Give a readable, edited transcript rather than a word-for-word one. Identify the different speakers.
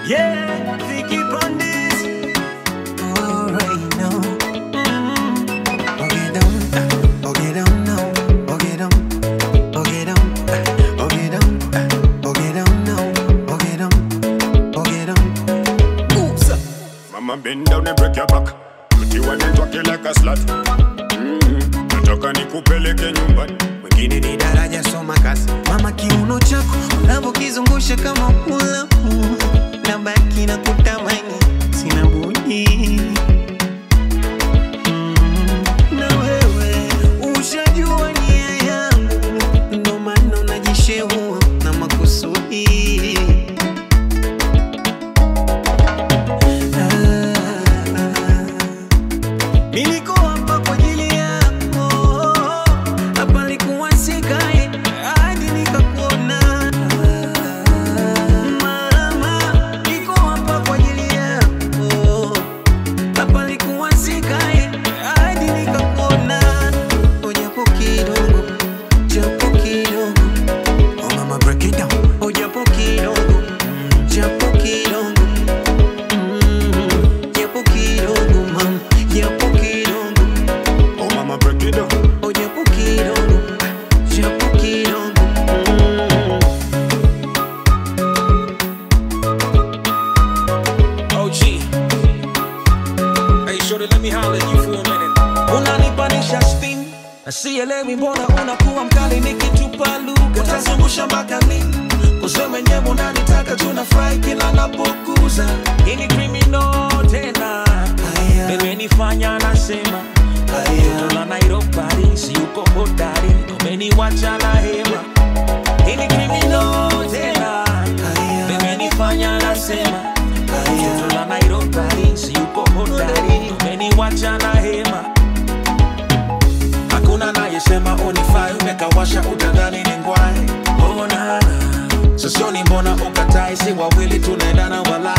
Speaker 1: Yeah, Vicky Pandis. Alright now. Okay down, okay down now. Okay down, okay down, okay down, okay down now. Okay down, okay down. Oops.
Speaker 2: Mama bend down and break your back. Pretty one and talk you like a slut. Nataka nikupeleke nyumbani.
Speaker 1: Wengine ni daraja soma kasi. Mama kiuno chako unavokizungusha kama hula. Nabaki na kutamani, sina budi. Na wewe ushajua nia yangu, ndo maana unajishehua na makusudi. Niliko hapa kwa ajili yako, hapa nilikuwa sikae hadi nikakuona. Mama, niko hapa kwa ajili yako, hapa nilikuwa sikae hadi nikakuona. Japo kidogo, japo kidogo. Oh mama, break it down. Oh japo kidogo, japo kidogo. Japo kidogo mama, japo kidogo.
Speaker 2: Oh mama, break it down.
Speaker 1: Oh japo kidogo, japo kidogo.
Speaker 3: OG. Hey, shorty, let me holler at you for a minute.
Speaker 1: Unanipanisha steam, sielewi mbona unakuwa mkali nikitupa lugha. Utazungusha mpaka lini? Kusema nyewe unanitaka tunafurahi kila napokuza. Hii ni criminal tena, imenifanya nasema toto la Nairobi, si uko hodari, umeniwacha na hema. Hii ni criminal tena, imenifanya nasema toto la Nairobi, si uko hodari, umeniwacha na hema. Hakuna anayesema unifai, umekawasha utadhani ni ngwai. Oh na sosioni mbona ukatai, si wawili tunaendana wala.